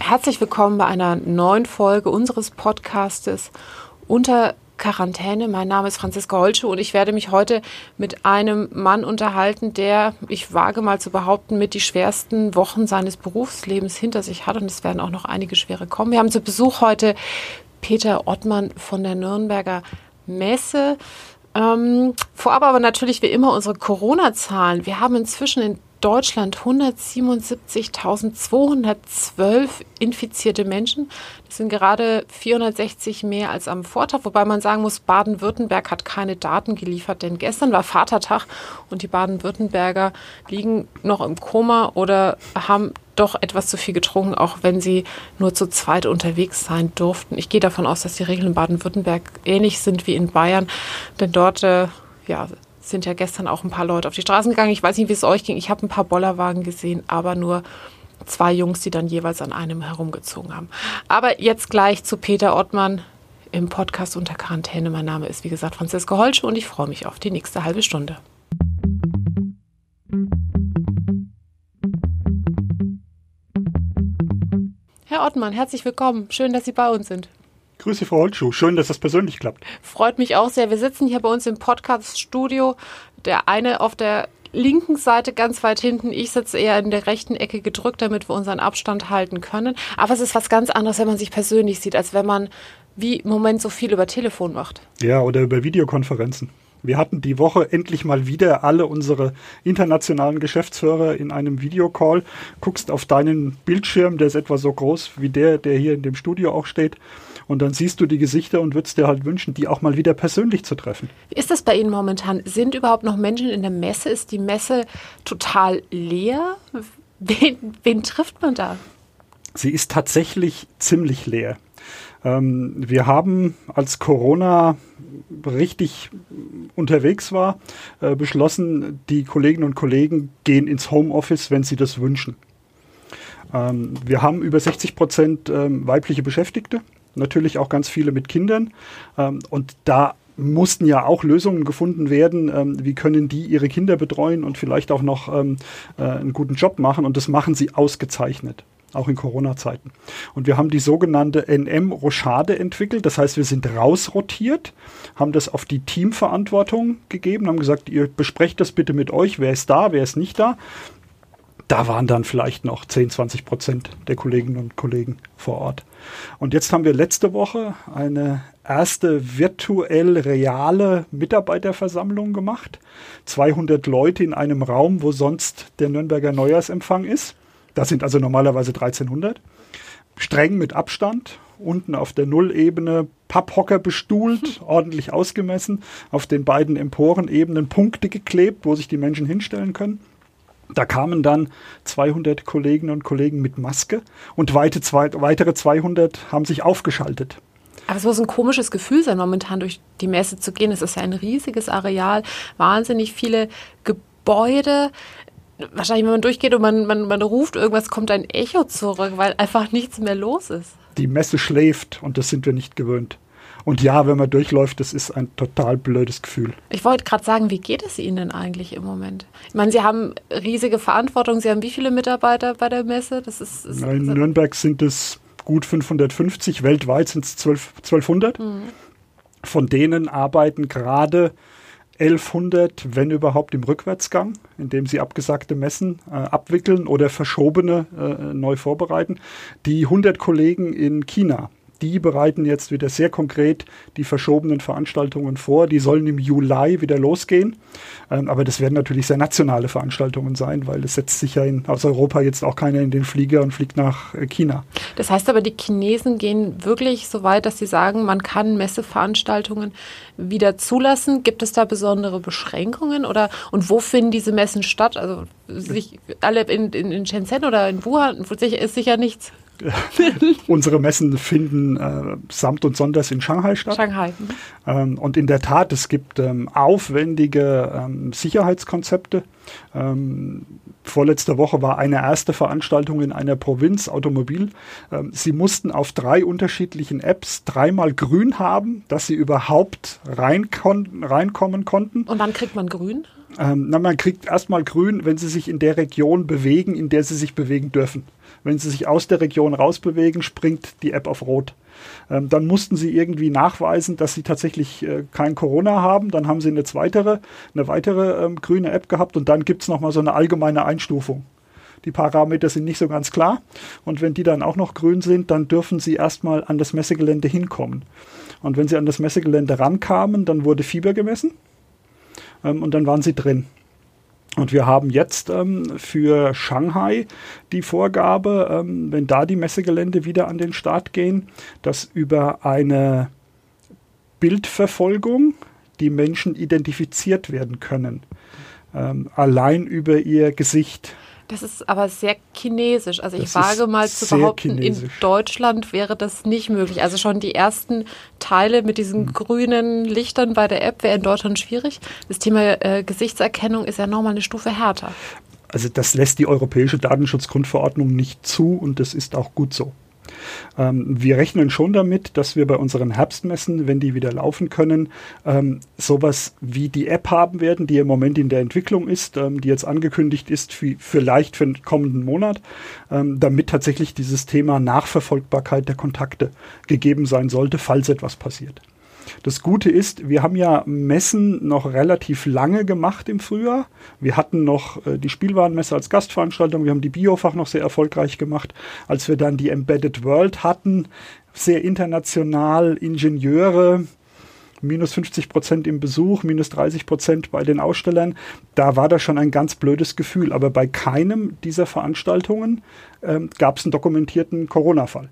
Herzlich willkommen bei einer neuen Folge unseres Podcastes Unter Quarantäne. Mein Name ist Franziska Holtschuh und ich werde mich heute mit einem Mann unterhalten, der, ich wage mal zu behaupten, mit die schwersten Wochen seines Berufslebens hinter sich hat, und es werden auch noch einige schwere kommen. Wir haben zu Besuch heute Peter Ottmann von der Nürnberger Messe. Vorab aber natürlich wie immer unsere Corona-Zahlen. Wir haben inzwischen in Deutschland 177.212 infizierte Menschen. Das sind gerade 460 mehr als am Vortag, wobei man sagen muss, Baden-Württemberg hat keine Daten geliefert, denn gestern war Vatertag und die Baden-Württemberger liegen noch im Koma oder haben doch etwas zu viel getrunken, auch wenn sie nur zu zweit unterwegs sein durften. Ich gehe davon aus, dass die Regeln in Baden-Württemberg ähnlich sind wie in Bayern, denn dort sind ja gestern auch ein paar Leute auf die Straßen gegangen. Ich weiß nicht, wie es euch ging. Ich habe ein paar Bollerwagen gesehen, aber nur 2 Jungs, die dann jeweils an einem herumgezogen haben. Aber jetzt gleich zu Peter Ottmann im Podcast Unter Quarantäne. Mein Name ist, wie gesagt, Franziska Holtschuh und ich freue mich auf die nächste halbe Stunde. Herr Ottmann, herzlich willkommen. Schön, dass Sie bei uns sind. Grüße, Frau Holtschuh. Schön, dass das persönlich klappt. Freut mich auch sehr. Wir sitzen hier bei uns im Podcast-Studio. Der eine auf der linken Seite ganz weit hinten. Ich sitze eher in der rechten Ecke gedrückt, damit wir unseren Abstand halten können. Aber es ist was ganz anderes, wenn man sich persönlich sieht, als wenn man wie im Moment so viel über Telefon macht. Ja, oder über Videokonferenzen. Wir hatten die Woche endlich mal wieder alle unsere internationalen Geschäftsführer in einem Videocall. Guckst auf deinen Bildschirm, der ist etwa so groß wie der hier in dem Studio auch steht. Und dann siehst du die Gesichter und würdest dir halt wünschen, die auch mal wieder persönlich zu treffen. Wie ist das bei Ihnen momentan? Sind überhaupt noch Menschen in der Messe? Ist die Messe total leer? Wen trifft man da? Sie ist tatsächlich ziemlich leer. Wir haben, als Corona richtig unterwegs war, beschlossen, die Kolleginnen und Kollegen gehen ins Homeoffice, wenn sie das wünschen. Wir haben über 60% weibliche Beschäftigte. Natürlich auch ganz viele mit Kindern. Und da mussten ja auch Lösungen gefunden werden. Wie können die ihre Kinder betreuen und vielleicht auch noch einen guten Job machen? Und das machen sie ausgezeichnet, auch in Corona-Zeiten. Und wir haben die sogenannte NM-Rochade entwickelt. Das heißt, wir sind rausrotiert, haben das auf die Teamverantwortung gegeben, haben gesagt, ihr besprecht das bitte mit euch. Wer ist da, wer ist nicht da? Da waren dann vielleicht noch 10-20% der Kolleginnen und Kollegen vor Ort. Und jetzt haben wir letzte Woche eine erste virtuell reale Mitarbeiterversammlung gemacht. 200 Leute in einem Raum, wo sonst der Nürnberger Neujahrsempfang ist. Das sind also normalerweise 1300. Streng mit Abstand. Unten auf der Nullebene Papphocker bestuhlt, ordentlich ausgemessen. Auf den beiden Emporenebenen Punkte geklebt, wo sich die Menschen hinstellen können. Da kamen dann 200 Kolleginnen und Kollegen mit Maske und weitere 200 haben sich aufgeschaltet. Aber es muss ein komisches Gefühl sein, momentan durch die Messe zu gehen. Es ist ja ein riesiges Areal, wahnsinnig viele Gebäude. Wahrscheinlich, wenn man durchgeht und man ruft irgendwas, kommt ein Echo zurück, weil einfach nichts mehr los ist. Die Messe schläft und das sind wir nicht gewöhnt. Und ja, wenn man durchläuft, das ist ein total blödes Gefühl. Ich wollte gerade sagen, wie geht es Ihnen denn eigentlich im Moment? Ich meine, Sie haben riesige Verantwortung. Sie haben wie viele Mitarbeiter bei der Messe? In Nürnberg sind es gut 550, weltweit sind es 1200. Von denen arbeiten gerade 1100, wenn überhaupt, im Rückwärtsgang, indem sie abgesagte Messen abwickeln oder verschobene neu vorbereiten. Die 100 Kollegen in China, die bereiten jetzt wieder sehr konkret die verschobenen Veranstaltungen vor. Die sollen im Juli wieder losgehen. Aber das werden natürlich sehr nationale Veranstaltungen sein, weil es setzt sich ja aus Europa jetzt auch keiner in den Flieger und fliegt nach China. Das heißt aber, die Chinesen gehen wirklich so weit, dass sie sagen, man kann Messeveranstaltungen wieder zulassen. Gibt es da besondere Beschränkungen? Und wo finden diese Messen statt? Also alle in Shenzhen oder in Wuhan ist sicher nichts. Unsere Messen finden samt und sonders in Shanghai statt. Shanghai. Und in der Tat, es gibt aufwendige Sicherheitskonzepte. Vorletzte Woche war eine erste Veranstaltung in einer Provinz, Automobil. Sie mussten auf 3 unterschiedlichen Apps 3-mal grün haben, dass sie überhaupt reinkommen konnten. Und wann kriegt man grün? Man kriegt erstmal grün, wenn sie sich in der Region bewegen, in der sie sich bewegen dürfen. Wenn Sie sich aus der Region rausbewegen, springt die App auf Rot. Dann mussten sie irgendwie nachweisen, dass sie tatsächlich kein Corona haben. Dann haben sie eine weitere grüne App gehabt und dann gibt es nochmal so eine allgemeine Einstufung. Die Parameter sind nicht so ganz klar und wenn die dann auch noch grün sind, dann dürfen sie erstmal an das Messegelände hinkommen. Und wenn sie an das Messegelände rankamen, dann wurde Fieber gemessen und dann waren sie drin. Und wir haben jetzt für Shanghai die Vorgabe, wenn da die Messegelände wieder an den Start gehen, dass über eine Bildverfolgung die Menschen identifiziert werden können. Allein über ihr Gesicht. Das ist aber sehr chinesisch. Also ich wage mal zu behaupten, in Deutschland wäre das nicht möglich. Also schon die ersten Teile mit diesen grünen Lichtern bei der App wäre in Deutschland schwierig. Das Thema Gesichtserkennung ist ja nochmal eine Stufe härter. Also das lässt die Europäische Datenschutzgrundverordnung nicht zu und das ist auch gut so. Wir rechnen schon damit, dass wir bei unseren Herbstmessen, wenn die wieder laufen können, sowas wie die App haben werden, die im Moment in der Entwicklung ist, die jetzt angekündigt ist vielleicht für den kommenden Monat, damit tatsächlich dieses Thema Nachverfolgbarkeit der Kontakte gegeben sein sollte, falls etwas passiert. Das Gute ist, wir haben ja Messen noch relativ lange gemacht im Frühjahr. Wir hatten noch die Spielwarenmesse als Gastveranstaltung. Wir haben die Biofach noch sehr erfolgreich gemacht. Als wir dann die Embedded World hatten, sehr international, Ingenieure, minus 50% im Besuch, minus 30% bei den Ausstellern. Da war das schon ein ganz blödes Gefühl. Aber bei keinem dieser Veranstaltungen gab es einen dokumentierten Corona-Fall.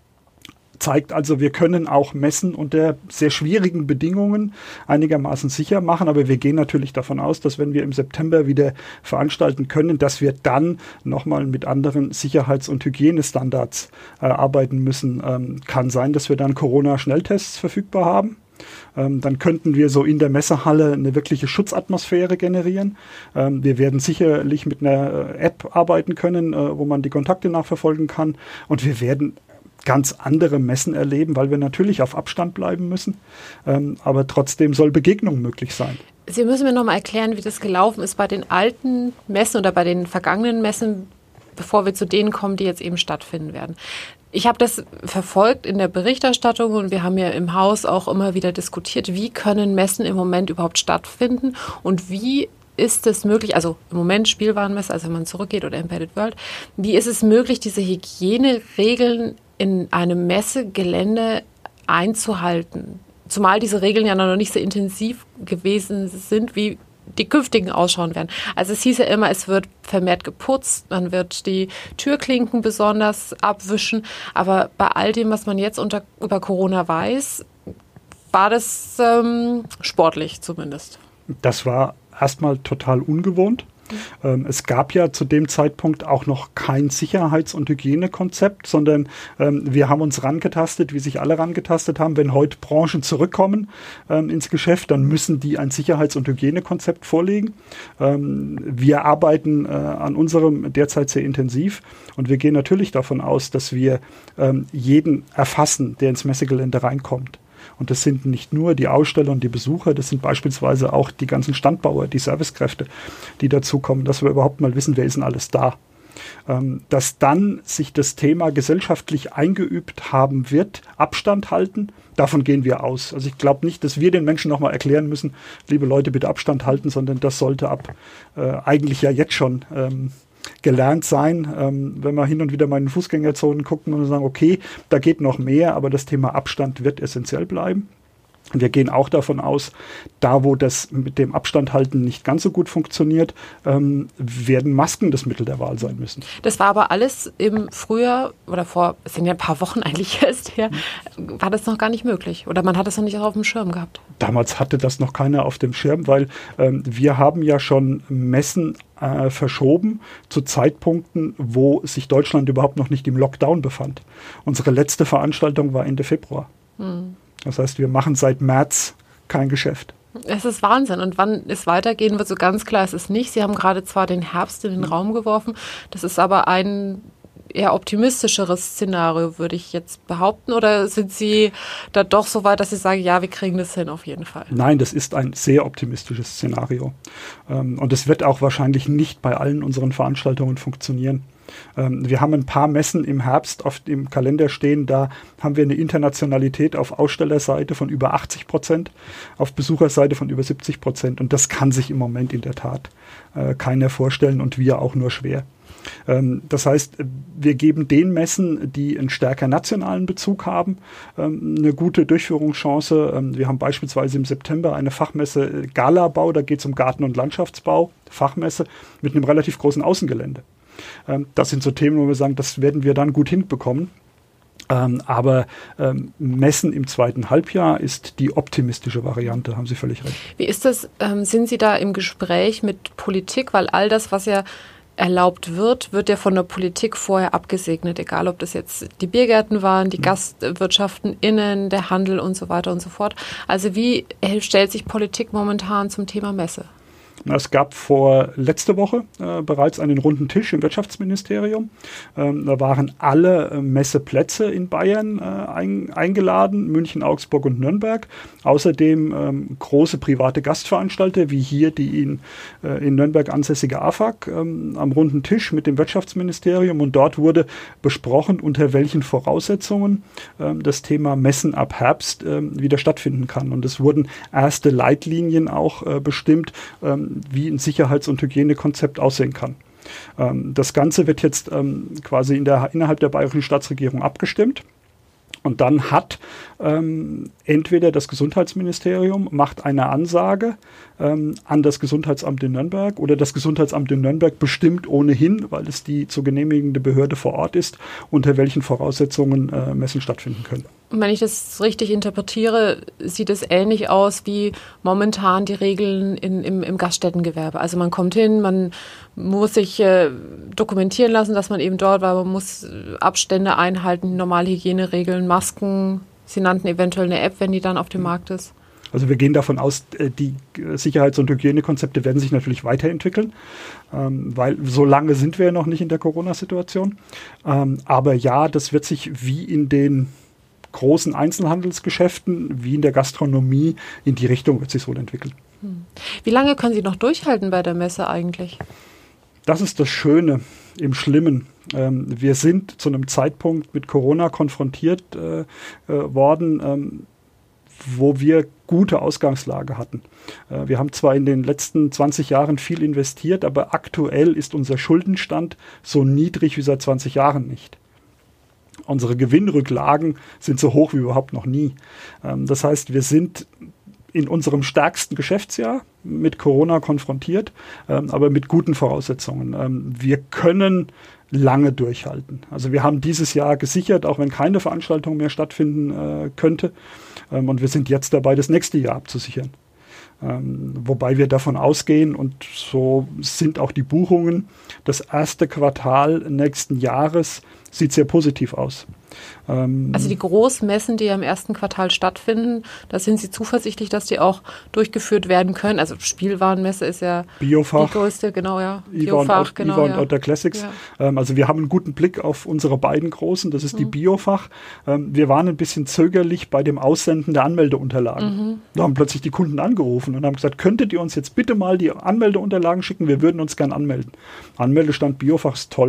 Zeigt also, wir können auch Messen unter sehr schwierigen Bedingungen einigermaßen sicher machen, aber wir gehen natürlich davon aus, dass wenn wir im September wieder veranstalten können, dass wir dann nochmal mit anderen Sicherheits- und Hygienestandards arbeiten müssen. Kann sein, dass wir dann Corona-Schnelltests verfügbar haben. Dann könnten wir so in der Messehalle eine wirkliche Schutzatmosphäre generieren. Wir werden sicherlich mit einer App arbeiten können, wo man die Kontakte nachverfolgen kann, und wir werden ganz andere Messen erleben, weil wir natürlich auf Abstand bleiben müssen. Aber trotzdem soll Begegnung möglich sein. Sie müssen mir noch mal erklären, wie das gelaufen ist bei den alten Messen oder bei den vergangenen Messen, bevor wir zu denen kommen, die jetzt eben stattfinden werden. Ich habe das verfolgt in der Berichterstattung und wir haben ja im Haus auch immer wieder diskutiert, wie können Messen im Moment überhaupt stattfinden und wie ist es möglich, also im Moment Spielwarenmesse, also wenn man zurückgeht, oder Embedded World, wie ist es möglich, diese Hygieneregeln in einem Messegelände einzuhalten? Zumal diese Regeln ja noch nicht so intensiv gewesen sind, wie die künftigen ausschauen werden. Also es hieß ja immer, es wird vermehrt geputzt, man wird die Türklinken besonders abwischen, aber bei all dem, was man jetzt über Corona weiß, war das sportlich zumindest. Das war erstmal total ungewohnt. Es gab ja zu dem Zeitpunkt auch noch kein Sicherheits- und Hygienekonzept, sondern wir haben uns rangetastet, wie sich alle rangetastet haben. Wenn heute Branchen zurückkommen ins Geschäft, dann müssen die ein Sicherheits- und Hygienekonzept vorlegen. Wir arbeiten an unserem derzeit sehr intensiv und wir gehen natürlich davon aus, dass wir jeden erfassen, der ins Messegelände reinkommt. Und das sind nicht nur die Aussteller und die Besucher, das sind beispielsweise auch die ganzen Standbauer, die Servicekräfte, die dazukommen, dass wir überhaupt mal wissen, wer ist denn alles da. Dass dann sich das Thema gesellschaftlich eingeübt haben wird, Abstand halten, davon gehen wir aus. Also ich glaube nicht, dass wir den Menschen nochmal erklären müssen, liebe Leute, bitte Abstand halten, sondern das sollte eigentlich ja jetzt schon gelernt sein. Wenn wir hin und wieder mal in den Fußgängerzonen gucken und sagen, okay, da geht noch mehr, aber das Thema Abstand wird essentiell bleiben. Und wir gehen auch davon aus, da wo das mit dem Abstand halten nicht ganz so gut funktioniert, werden Masken das Mittel der Wahl sein müssen. Das war aber alles im Frühjahr oder es sind ja ein paar Wochen eigentlich erst her, war das noch gar nicht möglich oder man hat es noch nicht auf dem Schirm gehabt? Damals hatte das noch keiner auf dem Schirm, weil wir haben ja schon Messen verschoben zu Zeitpunkten, wo sich Deutschland überhaupt noch nicht im Lockdown befand. Unsere letzte Veranstaltung war Ende Februar. Das heißt, wir machen seit März kein Geschäft. Es ist Wahnsinn. Und wann es weitergehen wird, so ganz klar ist es nicht. Sie haben gerade zwar den Herbst in den Raum geworfen, das ist aber ein eher optimistischeres Szenario, würde ich jetzt behaupten. Oder sind Sie da doch so weit, dass Sie sagen, ja, wir kriegen das hin auf jeden Fall? Nein, das ist ein sehr optimistisches Szenario. Und es wird auch wahrscheinlich nicht bei allen unseren Veranstaltungen funktionieren. Wir haben ein paar Messen im Herbst oft im Kalender stehen, da haben wir eine Internationalität auf Ausstellerseite von über 80%, auf Besucherseite von über 70%. Und das kann sich im Moment in der Tat keiner vorstellen und wir auch nur schwer. Das heißt, wir geben den Messen, die einen stärker nationalen Bezug haben, eine gute Durchführungschance. Wir haben beispielsweise im September eine Fachmesse Galabau, da geht es um Garten- und Landschaftsbau, Fachmesse mit einem relativ großen Außengelände. Das sind so Themen, wo wir sagen, das werden wir dann gut hinbekommen. Aber Messen im zweiten Halbjahr ist die optimistische Variante, haben Sie völlig recht. Wie ist das? Sind Sie da im Gespräch mit Politik? Weil all das, was ja erlaubt wird, wird ja von der Politik vorher abgesegnet, egal ob das jetzt die Biergärten waren, die Gastwirtschaften innen, der Handel und so weiter und so fort. Also wie stellt sich Politik momentan zum Thema Messe? Es gab letzte Woche bereits einen runden Tisch im Wirtschaftsministerium. Da waren alle Messeplätze in Bayern eingeladen, München, Augsburg und Nürnberg. Außerdem große private Gastveranstalter, wie hier die in Nürnberg ansässige AFAG, am runden Tisch mit dem Wirtschaftsministerium. Und dort wurde besprochen, unter welchen Voraussetzungen das Thema Messen ab Herbst wieder stattfinden kann. Und es wurden erste Leitlinien auch bestimmt, wie ein Sicherheits- und Hygienekonzept aussehen kann. Das Ganze wird jetzt quasi innerhalb der bayerischen Staatsregierung abgestimmt. Und dann hat entweder das Gesundheitsministerium macht eine Ansage an das Gesundheitsamt in Nürnberg oder das Gesundheitsamt in Nürnberg bestimmt ohnehin, weil es die zu genehmigende Behörde vor Ort ist, unter welchen Voraussetzungen Messen stattfinden können. Und wenn ich das richtig interpretiere, sieht es ähnlich aus wie momentan die Regeln im Gaststättengewerbe. Also man kommt hin, man muss sich dokumentieren lassen, dass man eben dort war, man muss Abstände einhalten, normale Hygieneregeln, Masken. Sie nannten eventuell eine App, wenn die dann auf dem Markt ist. Also wir gehen davon aus, die Sicherheits- und Hygienekonzepte werden sich natürlich weiterentwickeln, weil so lange sind wir ja noch nicht in der Corona-Situation. Aber ja, das wird sich wie in den großen Einzelhandelsgeschäften, wie in der Gastronomie, in die Richtung wird sich wohl entwickeln. Wie lange können Sie noch durchhalten bei der Messe eigentlich? Das ist das Schöne im Schlimmen. Wir sind zu einem Zeitpunkt mit Corona konfrontiert worden, wo wir gute Ausgangslage hatten. Wir haben zwar in den letzten 20 Jahren viel investiert, aber aktuell ist unser Schuldenstand so niedrig wie seit 20 Jahren nicht. Unsere Gewinnrücklagen sind so hoch wie überhaupt noch nie. Das heißt, wir sind in unserem stärksten Geschäftsjahr mit Corona konfrontiert, aber mit guten Voraussetzungen. Wir können lange durchhalten. Also wir haben dieses Jahr gesichert, auch wenn keine Veranstaltung mehr stattfinden könnte. Und wir sind jetzt dabei, das nächste Jahr abzusichern. Wobei wir davon ausgehen, und so sind auch die Buchungen, das erste Quartal nächsten Jahres sieht sehr positiv aus. Also die Großmessen, die ja im ersten Quartal stattfinden, da sind Sie zuversichtlich, dass die auch durchgeführt werden können? Also Spielwarenmesse ist ja Biofach, die größte, genau, ja. IWA und Outdoor Classics. Ja. Also wir haben einen guten Blick auf unsere beiden großen, das ist die Biofach. Wir waren ein bisschen zögerlich bei dem Aussenden der Anmeldeunterlagen. Da haben plötzlich die Kunden angerufen und haben gesagt, könntet ihr uns jetzt bitte mal die Anmeldeunterlagen schicken? Wir würden uns gern anmelden. Anmeldestand Biofach ist toll.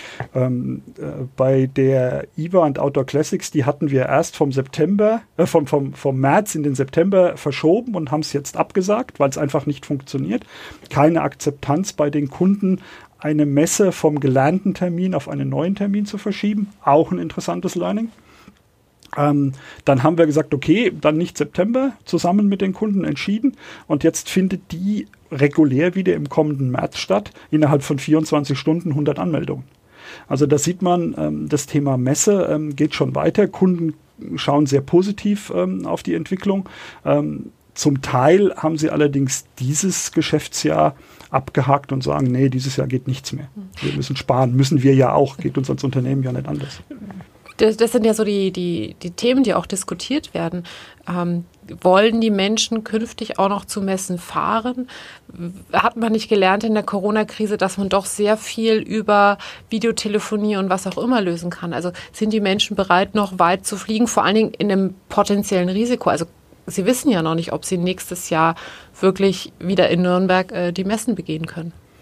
Bei der IWA und Outdoor Classics, die hatten wir erst vom März in den September verschoben und haben es jetzt abgesagt, weil es einfach nicht funktioniert. Keine Akzeptanz bei den Kunden, eine Messe vom gelernten Termin auf einen neuen Termin zu verschieben. Auch ein interessantes Learning. Dann haben wir gesagt, okay, dann nicht September, zusammen mit den Kunden entschieden. Und jetzt findet die regulär wieder im kommenden März statt, innerhalb von 24 Stunden 100 Anmeldungen. Also da sieht man, das Thema Messe geht schon weiter. Kunden schauen sehr positiv auf die Entwicklung. Zum Teil haben sie allerdings dieses Geschäftsjahr abgehakt und sagen, nee, dieses Jahr geht nichts mehr. Wir müssen sparen, müssen wir ja auch, geht uns als Unternehmen ja nicht anders. Das sind ja so die Themen, die auch diskutiert werden. Wollen die Menschen künftig auch noch zu Messen fahren? Hat man nicht gelernt in der Corona-Krise, dass man doch sehr viel über Videotelefonie und was auch immer lösen kann? Also sind die Menschen bereit, noch weit zu fliegen, vor allen Dingen in einem potenziellen Risiko? Also Sie wissen ja noch nicht, ob Sie nächstes Jahr wirklich wieder in Nürnberg die Messen begehen können.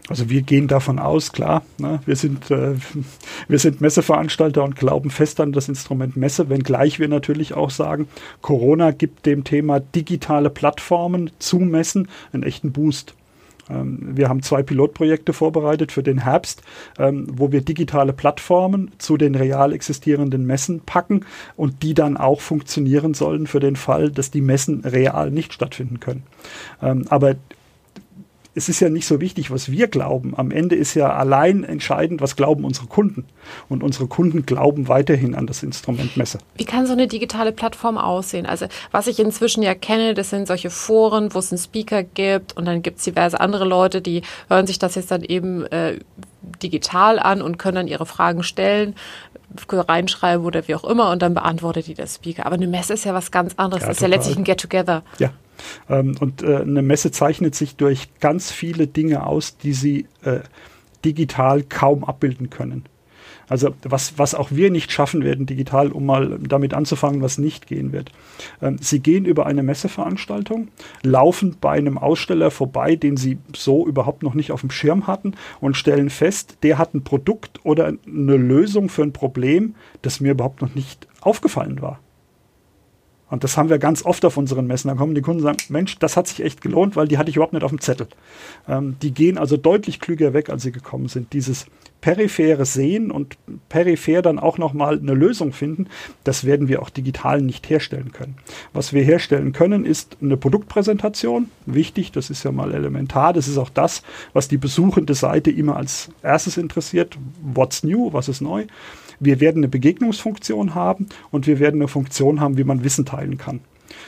Also wir gehen davon aus, klar, ne, wir sind Messeveranstalter und glauben fest an das Instrument Messe, wenngleich wir natürlich auch sagen, Corona gibt dem Thema digitale Plattformen zu Messen einen echten Boost. Wir haben 2 Pilotprojekte vorbereitet für den Herbst, wo wir digitale Plattformen zu den real existierenden Messen packen und die dann auch funktionieren sollen für den Fall, dass die Messen real nicht stattfinden können. Aber es ist ja nicht so wichtig, was wir glauben. Am Ende ist ja allein entscheidend, was glauben unsere Kunden. Und unsere Kunden glauben weiterhin an das Instrument Messe. Wie kann so eine digitale Plattform aussehen? Also was ich inzwischen ja kenne, das sind solche Foren, wo es einen Speaker gibt und dann gibt es diverse andere Leute, die hören sich das jetzt dann eben digital an und können dann ihre Fragen stellen, reinschreiben oder wie auch immer und dann beantwortet die der Speaker. Aber eine Messe ist ja was ganz anderes. Das ist ja letztlich ein Get-Together. Ja. Und eine Messe zeichnet sich durch ganz viele Dinge aus, die sie digital kaum abbilden können. Also was auch wir nicht schaffen werden digital, um mal damit anzufangen, was nicht gehen wird. Sie gehen über eine Messeveranstaltung, laufen bei einem Aussteller vorbei, den sie so überhaupt noch nicht auf dem Schirm hatten und stellen fest, der hat ein Produkt oder eine Lösung für ein Problem, das mir überhaupt noch nicht aufgefallen war. Und das haben wir ganz oft auf unseren Messen. Da kommen die Kunden und sagen, Mensch, das hat sich echt gelohnt, weil die hatte ich überhaupt nicht auf dem Zettel. Die gehen also deutlich klüger weg, als sie gekommen sind. Dieses periphere Sehen und peripher dann auch nochmal eine Lösung finden, das werden wir auch digital nicht herstellen können. Was wir herstellen können, ist eine Produktpräsentation. Wichtig, das ist ja mal elementar. Das ist auch das, was die besuchende Seite immer als erstes interessiert. What's new? Was ist neu? Wir werden eine Begegnungsfunktion haben und wir werden eine Funktion haben, wie man Wissen teilen kann.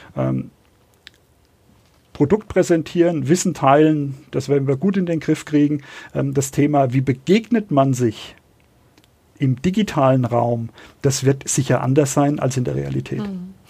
Produkt präsentieren, Wissen teilen, das werden wir gut in den Griff kriegen. Das Thema, wie begegnet man sich im digitalen Raum, das wird sicher anders sein als in der Realität.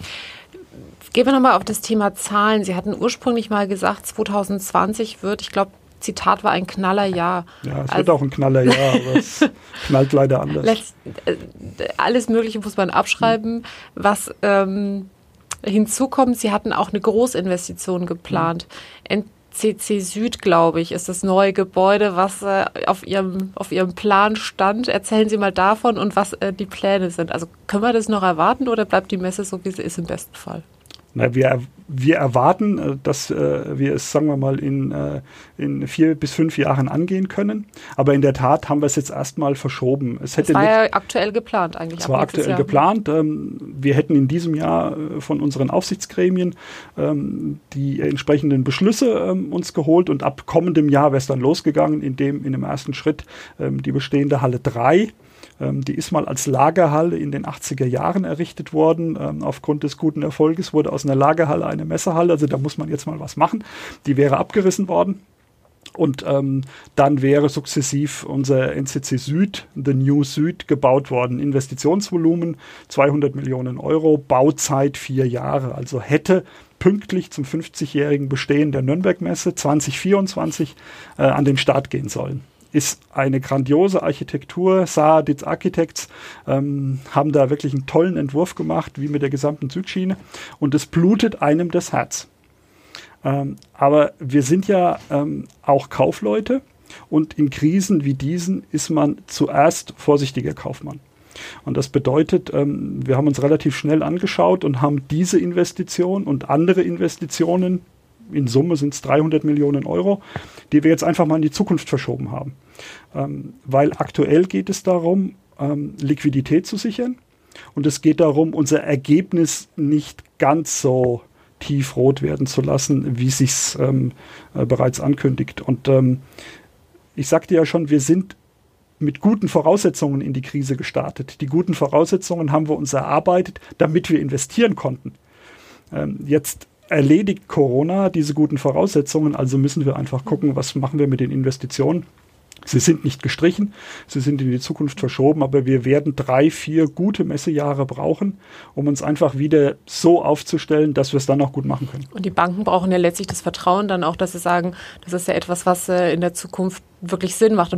Gehen wir nochmal auf das Thema Zahlen. Sie hatten ursprünglich mal gesagt, 2020 wird, ich glaube, Zitat war ein Knallerjahr. Ja, es wird auch ein Knallerjahr, aber es knallt leider anders. Alles Mögliche muss man abschreiben. Was hinzukommt, Sie hatten auch eine Großinvestition geplant. NCC Süd, glaube ich, ist das neue Gebäude, was auf Ihrem Plan stand. Erzählen Sie mal davon und was die Pläne sind. Also können wir das noch erwarten oder bleibt die Messe so, wie sie ist im besten Fall? Na, wir erwarten, dass wir es, sagen wir mal, in 4 bis 5 Jahren angehen können. Aber in der Tat haben wir es jetzt erstmal verschoben. Es war ja aktuell geplant eigentlich. Es war aktuell geplant. Wir hätten in diesem Jahr von unseren Aufsichtsgremien die entsprechenden Beschlüsse uns geholt und ab kommendem Jahr wäre es dann losgegangen, in dem ersten Schritt die bestehende Halle 3. Die ist mal als Lagerhalle in den 80er Jahren errichtet worden. Aufgrund des guten Erfolges wurde aus einer Lagerhalle eine Messehalle. Also da muss man jetzt mal was machen. Die wäre abgerissen worden. Und dann wäre sukzessiv unser NCC Süd, The New Süd, gebaut worden. Investitionsvolumen 200 Millionen Euro, Bauzeit 4 Jahre. Also hätte pünktlich zum 50-jährigen Bestehen der Nürnberg-Messe 2024 an den Start gehen sollen. Ist eine grandiose Architektur. Saaditz Architects haben da wirklich einen tollen Entwurf gemacht, wie mit der gesamten Südschiene. Und es blutet einem das Herz. Aber wir sind ja auch Kaufleute und in Krisen wie diesen ist man zuerst vorsichtiger Kaufmann. Und das bedeutet, wir haben uns relativ schnell angeschaut und haben diese Investition und andere Investitionen, in Summe sind es 300 Millionen Euro, die wir jetzt einfach mal in die Zukunft verschoben haben. Weil aktuell geht es darum, Liquidität zu sichern und es geht darum, unser Ergebnis nicht ganz so tiefrot werden zu lassen, wie es sich bereits ankündigt. Und ich sagte ja schon, wir sind mit guten Voraussetzungen in die Krise gestartet. Die guten Voraussetzungen haben wir uns erarbeitet, damit wir investieren konnten. Jetzt erledigt Corona diese guten Voraussetzungen, also müssen wir einfach gucken, was machen wir mit den Investitionen. Sie sind nicht gestrichen, sie sind in die Zukunft verschoben, aber wir werden 3, 4 gute Messejahre brauchen, um uns einfach wieder so aufzustellen, dass wir es dann auch gut machen können. Und die Banken brauchen ja letztlich das Vertrauen dann auch, dass sie sagen, das ist ja etwas, was in der Zukunft wirklich Sinn macht. Und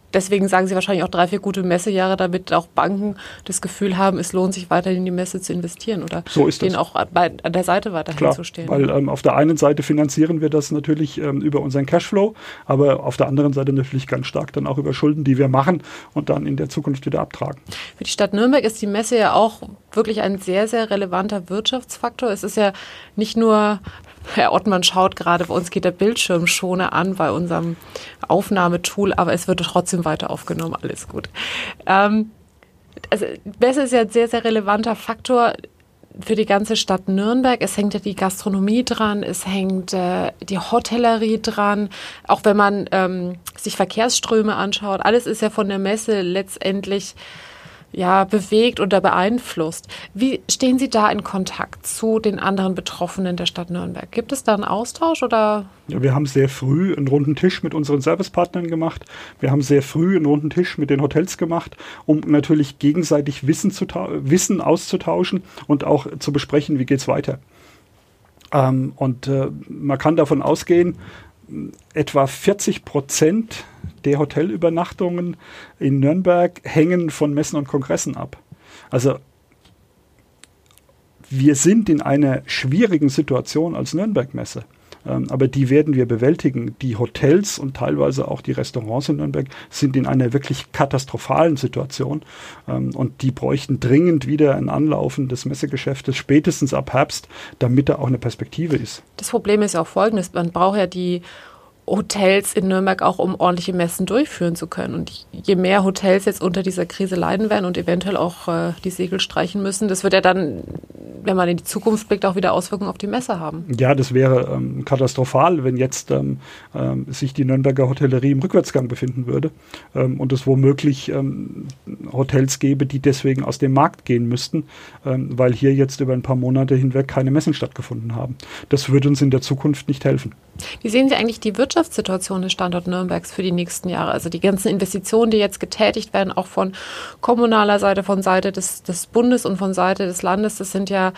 deswegen sagen Sie wahrscheinlich auch 3-4 gute Messejahre, damit auch Banken das Gefühl haben, es lohnt sich weiterhin in die Messe zu investieren oder so ist denen auch an der Seite weiterhin zu stehen. Weil auf der einen Seite finanzieren wir das natürlich über unseren Cashflow, aber auf der anderen Seite natürlich ganz stark dann auch über Schulden, die wir machen und dann in der Zukunft wieder abtragen. Für die Stadt Nürnberg ist die Messe ja auch wirklich ein sehr, sehr relevanter Wirtschaftsfaktor. Es ist ja nicht nur, Herr Ottmann schaut gerade, bei uns geht der Bildschirmschoner an bei unserem Aufnahmetool, aber es wird trotzdem weiter aufgenommen, alles gut. Also Messe ist ja ein sehr, sehr relevanter Faktor für die ganze Stadt Nürnberg. Es hängt ja die Gastronomie dran, es hängt die Hotellerie dran, auch wenn man sich Verkehrsströme anschaut. Alles ist ja von der Messe letztendlich bewegt oder beeinflusst. Wie stehen Sie da in Kontakt zu den anderen Betroffenen der Stadt Nürnberg? Gibt es da einen Austausch oder? Ja, wir haben sehr früh einen runden Tisch mit unseren Servicepartnern gemacht. Wir haben sehr früh einen runden Tisch mit den Hotels gemacht, um natürlich gegenseitig Wissen auszutauschen und auch zu besprechen, wie geht's weiter. Man kann davon ausgehen, etwa 40% der Hotelübernachtungen in Nürnberg hängen von Messen und Kongressen ab. Also wir sind in einer schwierigen Situation als Nürnberg-Messe. Aber die werden wir bewältigen. Die Hotels und teilweise auch die Restaurants in Nürnberg sind in einer wirklich katastrophalen Situation. Und die bräuchten dringend wieder ein Anlaufen des Messegeschäftes, spätestens ab Herbst, damit da auch eine Perspektive ist. Das Problem ist auch folgendes. Man braucht ja die Hotels in Nürnberg auch, um ordentliche Messen durchführen zu können. Und je mehr Hotels jetzt unter dieser Krise leiden werden und eventuell auch die Segel streichen müssen, das wird ja dann, wenn man in die Zukunft blickt, auch wieder Auswirkungen auf die Messe haben. Ja, das wäre katastrophal, wenn jetzt sich die Nürnberger Hotellerie im Rückwärtsgang befinden würde und es womöglich Hotels gäbe, die deswegen aus dem Markt gehen müssten, weil hier jetzt über ein paar Monate hinweg keine Messen stattgefunden haben. Das würde uns in der Zukunft nicht helfen. Wie sehen Sie eigentlich die Wirtschaftssituation des Standort Nürnbergs für die nächsten Jahre? Also die ganzen Investitionen, die jetzt getätigt werden, auch von kommunaler Seite, von Seite des Bundes und von Seite des Landes, das sind ja,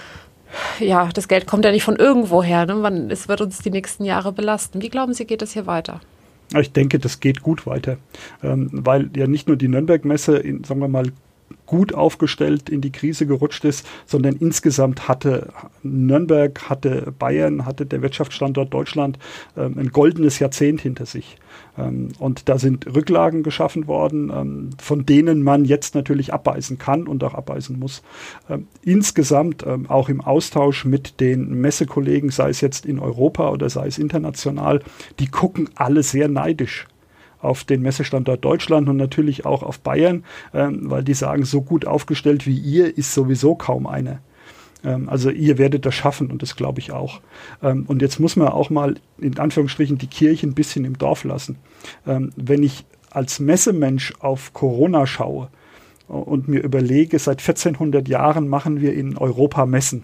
das Geld kommt ja nicht von irgendwo her. Ne? Es wird uns die nächsten Jahre belasten. Wie glauben Sie, geht es hier weiter? Ich denke, das geht gut weiter, weil ja nicht nur die Nürnberg-Messe, sagen wir mal, gut aufgestellt in die Krise gerutscht ist, sondern insgesamt hatte Nürnberg, hatte Bayern, hatte der Wirtschaftsstandort Deutschland ein goldenes Jahrzehnt hinter sich. Und da sind Rücklagen geschaffen worden, von denen man jetzt natürlich abbeißen kann und auch abbeißen muss. Insgesamt auch im Austausch mit den Messekollegen, sei es jetzt in Europa oder sei es international, die gucken alle sehr neidisch auf den Messestandort Deutschland und natürlich auch auf Bayern, weil die sagen, so gut aufgestellt wie ihr ist sowieso kaum einer. Also ihr werdet das schaffen und das glaube ich auch. Und jetzt muss man auch mal in Anführungsstrichen die Kirche ein bisschen im Dorf lassen. Wenn ich als Messemensch auf Corona schaue und mir überlege, seit 1400 Jahren machen wir in Europa Messen.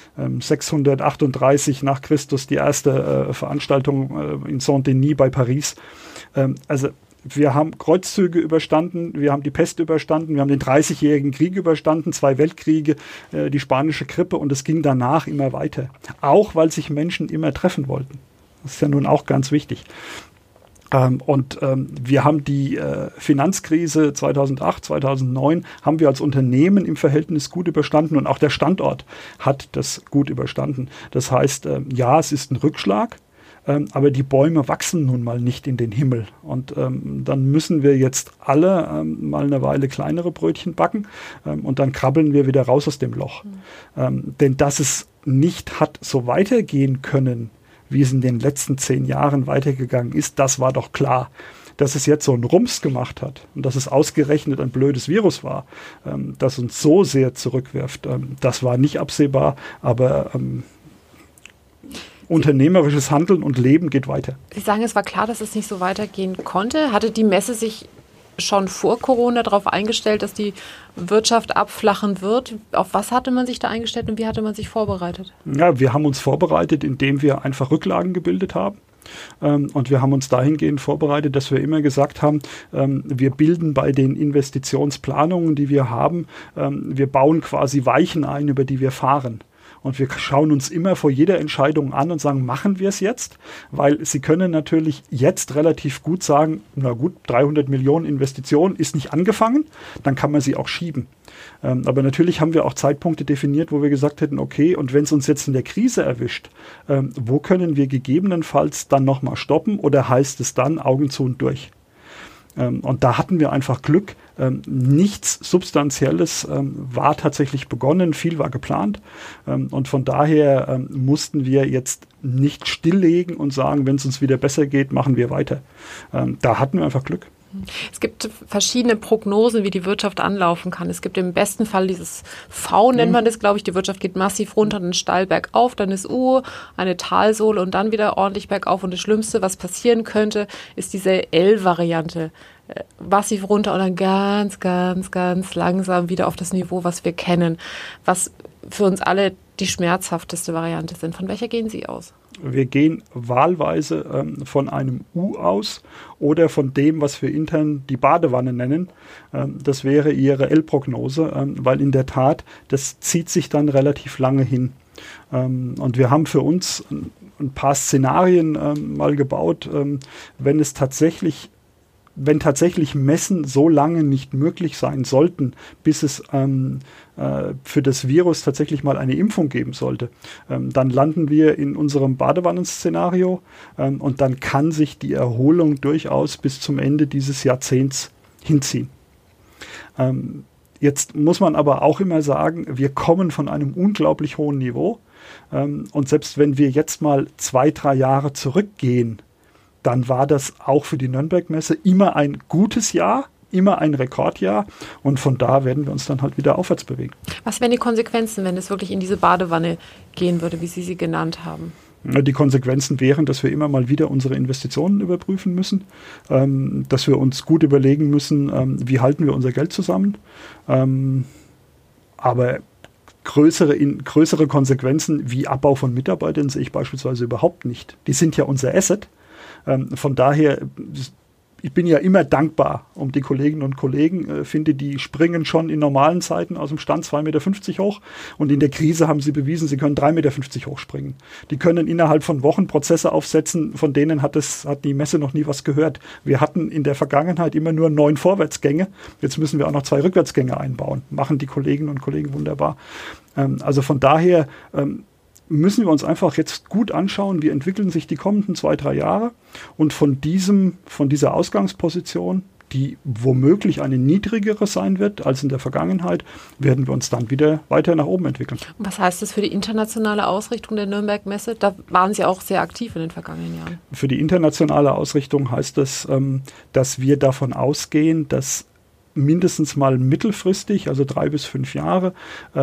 638 nach Christus die erste Veranstaltung in Saint-Denis bei Paris. Also wir haben Kreuzzüge überstanden, wir haben die Pest überstanden, wir haben den 30-jährigen Krieg überstanden, 2 Weltkriege, die spanische Grippe und es ging danach immer weiter. Auch weil sich Menschen immer treffen wollten. Das ist ja nun auch ganz wichtig. Wir haben die Finanzkrise 2008, 2009 haben wir als Unternehmen im Verhältnis gut überstanden und auch der Standort hat das gut überstanden. Das heißt, ja, es ist ein Rückschlag, aber die Bäume wachsen nun mal nicht in den Himmel. Und dann müssen wir jetzt alle mal eine Weile kleinere Brötchen backen und dann krabbeln wir wieder raus aus dem Loch. Denn dass es nicht hat so weitergehen können, wie es in den letzten 10 Jahren weitergegangen ist, das war doch klar. Dass es jetzt so einen Rums gemacht hat und dass es ausgerechnet ein blödes Virus war, das uns so sehr zurückwirft, das war nicht absehbar, aber unternehmerisches Handeln und Leben geht weiter. Sie sagen, es war klar, dass es nicht so weitergehen konnte. Hatte die Messe sich schon vor Corona darauf eingestellt, dass die Wirtschaft abflachen wird? Auf was hatte man sich da eingestellt und wie hatte man sich vorbereitet? Ja, wir haben uns vorbereitet, indem wir einfach Rücklagen gebildet haben. Und wir haben uns dahingehend vorbereitet, dass wir immer gesagt haben, wir bilden bei den Investitionsplanungen, die wir haben, wir bauen quasi Weichen ein, über die wir fahren. Und wir schauen uns immer vor jeder Entscheidung an und sagen, machen wir es jetzt? Weil Sie können natürlich jetzt relativ gut sagen, na gut, 300 Millionen Investitionen ist nicht angefangen, dann kann man sie auch schieben. Aber natürlich haben wir auch Zeitpunkte definiert, wo wir gesagt hätten, okay, und wenn es uns jetzt in der Krise erwischt, wo können wir gegebenenfalls dann nochmal stoppen oder heißt es dann Augen zu und durch? Und da hatten wir einfach Glück. Nichts Substanzielles war tatsächlich begonnen, viel war geplant. Und von daher mussten wir jetzt nicht stilllegen und sagen, wenn es uns wieder besser geht, machen wir weiter. Da hatten wir einfach Glück. Es gibt verschiedene Prognosen, wie die Wirtschaft anlaufen kann. Es gibt im besten Fall dieses V, nennt man das, glaube ich. Die Wirtschaft geht massiv runter, dann steil bergauf, dann ist U, eine Talsohle und dann wieder ordentlich bergauf. Und das Schlimmste, was passieren könnte, ist diese L-Variante. Massiv runter und dann ganz, ganz, ganz langsam wieder auf das Niveau, was wir kennen. Was für uns alle die schmerzhafteste Variante sind. Von welcher gehen Sie aus? Wir gehen wahlweise von einem U aus oder von dem, was wir intern die Badewanne nennen. Das wäre Ihre L-Prognose, weil in der Tat, das zieht sich dann relativ lange hin. Und wir haben für uns ein paar Szenarien mal gebaut, wenn tatsächlich Messen so lange nicht möglich sein sollten, bis es für das Virus tatsächlich mal eine Impfung geben sollte, dann landen wir in unserem Badewannenszenario und dann kann sich die Erholung durchaus bis zum Ende dieses Jahrzehnts hinziehen. Jetzt muss man aber auch immer sagen, wir kommen von einem unglaublich hohen Niveau und selbst wenn wir jetzt mal 2-3 Jahre zurückgehen, dann war das auch für die Nürnberg-Messe immer ein gutes Jahr, immer ein Rekordjahr und von da werden wir uns dann halt wieder aufwärts bewegen. Was wären die Konsequenzen, wenn es wirklich in diese Badewanne gehen würde, wie Sie sie genannt haben? Die Konsequenzen wären, dass wir immer mal wieder unsere Investitionen überprüfen müssen, dass wir uns gut überlegen müssen, wie halten wir unser Geld zusammen. Aber größere Konsequenzen wie Abbau von Mitarbeitern sehe ich beispielsweise überhaupt nicht. Die sind ja unser Asset. Von daher, ich bin ja immer dankbar um die Kolleginnen und Kollegen, finde, die springen schon in normalen Zeiten aus dem Stand 2,50 Meter hoch und in der Krise haben sie bewiesen, sie können 3,50 Meter hochspringen. Die können innerhalb von Wochen Prozesse aufsetzen, von denen hat die Messe noch nie was gehört. Wir hatten in der Vergangenheit immer nur 9 Vorwärtsgänge, jetzt müssen wir auch noch 2 Rückwärtsgänge einbauen. Machen die Kolleginnen und Kollegen wunderbar. Also von daher müssen wir uns einfach jetzt gut anschauen, wie entwickeln sich die kommenden 2-3 Jahre und von dieser Ausgangsposition, die womöglich eine niedrigere sein wird als in der Vergangenheit, werden wir uns dann wieder weiter nach oben entwickeln. Was heißt das für die internationale Ausrichtung der Nürnberg-Messe? Da waren Sie auch sehr aktiv in den vergangenen Jahren. Für die internationale Ausrichtung heißt das, dass wir davon ausgehen, dass mindestens mal mittelfristig, also 3 bis 5 Jahre,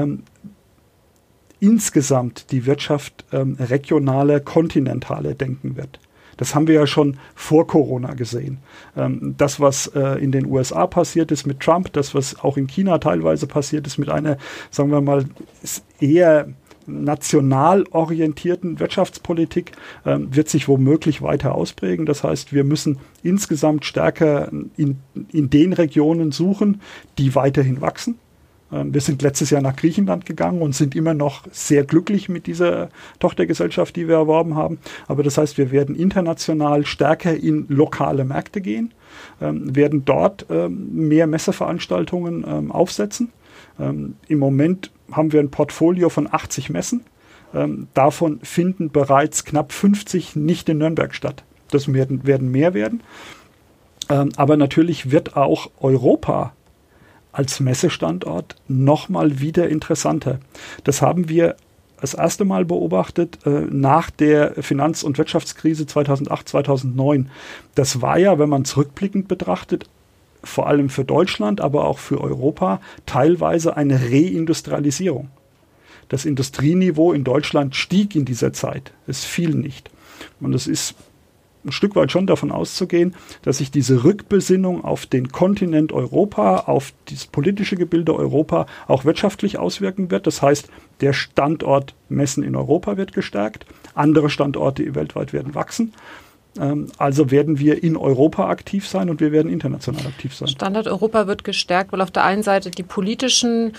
insgesamt die Wirtschaft regionaler, kontinentaler denken wird. Das haben wir ja schon vor Corona gesehen. Das, was in den USA passiert ist mit Trump, das, was auch in China teilweise passiert ist mit einer, sagen wir mal, eher national orientierten Wirtschaftspolitik, wird sich womöglich weiter ausprägen. Das heißt, wir müssen insgesamt stärker in den Regionen suchen, die weiterhin wachsen. Wir sind letztes Jahr nach Griechenland gegangen und sind immer noch sehr glücklich mit dieser Tochtergesellschaft, die wir erworben haben. Aber das heißt, wir werden international stärker in lokale Märkte gehen, werden dort mehr Messeveranstaltungen aufsetzen. Im Moment haben wir ein Portfolio von 80 Messen. Davon finden bereits knapp 50 nicht in Nürnberg statt. Das werden mehr werden. Aber natürlich wird auch Europa als Messestandort nochmal wieder interessanter. Das haben wir das erste Mal beobachtet nach der Finanz- und Wirtschaftskrise 2008, 2009. Das war ja, wenn man zurückblickend betrachtet, vor allem für Deutschland, aber auch für Europa, teilweise eine Reindustrialisierung. Das Industrieniveau in Deutschland stieg in dieser Zeit. Es fiel nicht. Und es ist ein Stück weit schon davon auszugehen, dass sich diese Rückbesinnung auf den Kontinent Europa, auf das politische Gebilde Europa auch wirtschaftlich auswirken wird. Das heißt, der Standort Messen in Europa wird gestärkt, andere Standorte weltweit werden wachsen. Also werden wir in Europa aktiv sein und wir werden international aktiv sein. Standort Europa wird gestärkt, weil auf der einen Seite die politischen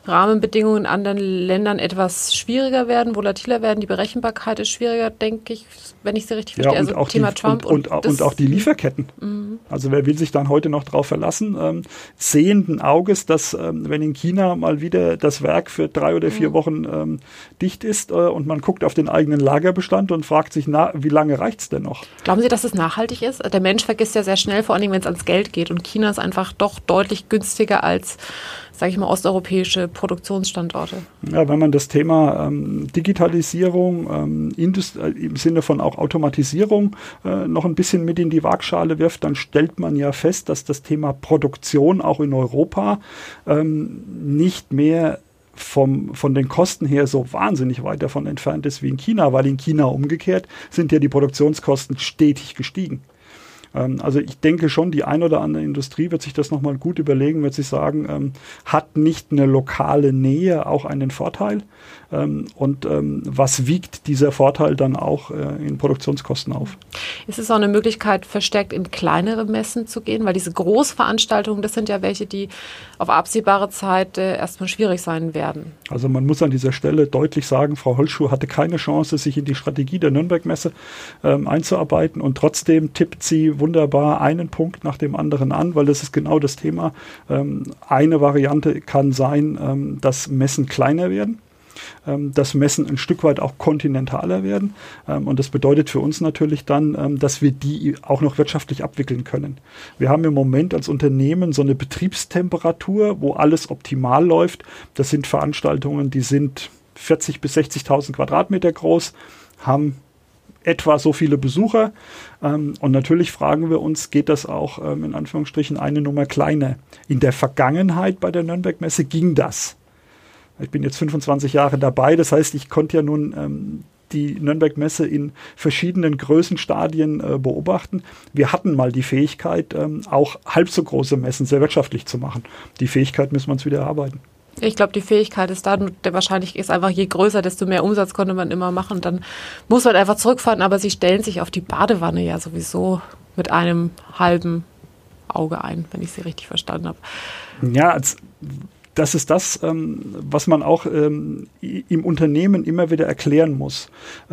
Rahmenbedingungen in anderen Ländern etwas schwieriger werden, volatiler werden. Die Berechenbarkeit ist schwieriger, denke ich, wenn ich Sie richtig verstehe. Ja, und also auch Thema Trump und auch die Lieferketten. Also wer will sich dann heute noch drauf verlassen? Sehenden Auges, dass wenn in China mal wieder das Werk für 3 oder 4 Wochen dicht ist und man guckt auf den eigenen Lagerbestand und fragt sich, wie lange reicht's denn noch? Glauben Sie, dass es nachhaltig ist? Der Mensch vergisst ja sehr schnell, vor allem wenn es ans Geld geht. Und China ist einfach doch deutlich günstiger als, sage ich mal, osteuropäische Produktionsstandorte. Ja, wenn man das Thema Digitalisierung im Sinne von auch Automatisierung noch ein bisschen mit in die Waagschale wirft, dann stellt man ja fest, dass das Thema Produktion auch in Europa nicht mehr von den Kosten her so wahnsinnig weit davon entfernt ist wie in China, weil in China umgekehrt sind ja die Produktionskosten stetig gestiegen. Also ich denke schon, die ein oder andere Industrie wird sich das nochmal gut überlegen, wird sich sagen, hat nicht eine lokale Nähe auch einen Vorteil? Was wiegt dieser Vorteil dann auch in Produktionskosten auf? Ist es auch eine Möglichkeit, verstärkt in kleinere Messen zu gehen? Weil diese Großveranstaltungen, das sind ja welche, die auf absehbare Zeit erstmal schwierig sein werden. Also man muss an dieser Stelle deutlich sagen, Frau Holzschuh hatte keine Chance, sich in die Strategie der Nürnberg-Messe einzuarbeiten, und trotzdem tippt sie wunderbar einen Punkt nach dem anderen an, weil das ist genau das Thema. Eine Variante kann sein, dass Messen kleiner werden, dass Messen ein Stück weit auch kontinentaler werden. Und das bedeutet für uns natürlich dann, dass wir die auch noch wirtschaftlich abwickeln können. Wir haben im Moment als Unternehmen so eine Betriebstemperatur, wo alles optimal läuft. Das sind Veranstaltungen, die sind 40.000 bis 60.000 Quadratmeter groß, haben etwa so viele Besucher. Und natürlich fragen wir uns, geht das auch in Anführungsstrichen eine Nummer kleiner? In der Vergangenheit bei der Nürnberg-Messe ging das. Ich bin jetzt 25 Jahre dabei, das heißt, ich konnte ja nun die Nürnberg-Messe in verschiedenen Größenstadien beobachten. Wir hatten mal die Fähigkeit, auch halb so große Messen sehr wirtschaftlich zu machen. Die Fähigkeit müssen wir uns wieder erarbeiten. Ich glaube, die Fähigkeit ist da, der wahrscheinlich ist einfach, je größer, desto mehr Umsatz konnte man immer machen. Dann muss man einfach zurückfahren, aber sie stellen sich auf die Badewanne ja sowieso mit einem halben Auge ein, wenn ich sie richtig verstanden habe. Ja, das ist das, was man auch im Unternehmen immer wieder erklären muss.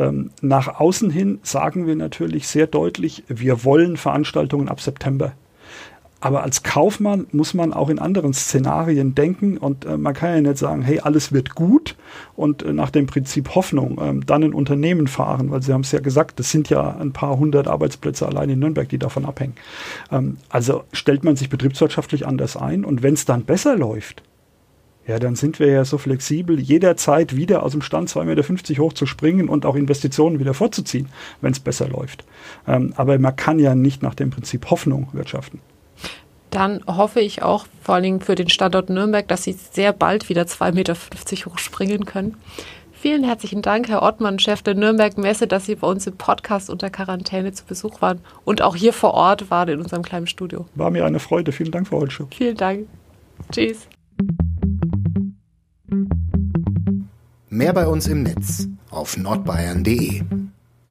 Nach außen hin sagen wir natürlich sehr deutlich, wir wollen Veranstaltungen ab September. Aber als Kaufmann muss man auch in anderen Szenarien denken, und man kann ja nicht sagen, hey, alles wird gut und nach dem Prinzip Hoffnung dann ein Unternehmen fahren, weil Sie haben es ja gesagt, das sind ja ein paar hundert Arbeitsplätze allein in Nürnberg, die davon abhängen. Also stellt man sich betriebswirtschaftlich anders ein, und wenn es dann besser läuft, ja, dann sind wir ja so flexibel, jederzeit wieder aus dem Stand 2,50 Meter hoch zu springen und auch Investitionen wieder vorzuziehen, wenn es besser läuft. Aber man kann ja nicht nach dem Prinzip Hoffnung wirtschaften. Dann hoffe ich auch, vor allen Dingen für den Standort Nürnberg, dass Sie sehr bald wieder 2,50 Meter hoch springen können. Vielen herzlichen Dank, Herr Ottmann, Chef der Nürnberg-Messe, dass Sie bei uns im Podcast unter Quarantäne zu Besuch waren und auch hier vor Ort waren in unserem kleinen Studio. War mir eine Freude. Vielen Dank, Frau Holzschuh. Vielen Dank. Tschüss. Mehr bei uns im Netz auf nordbayern.de.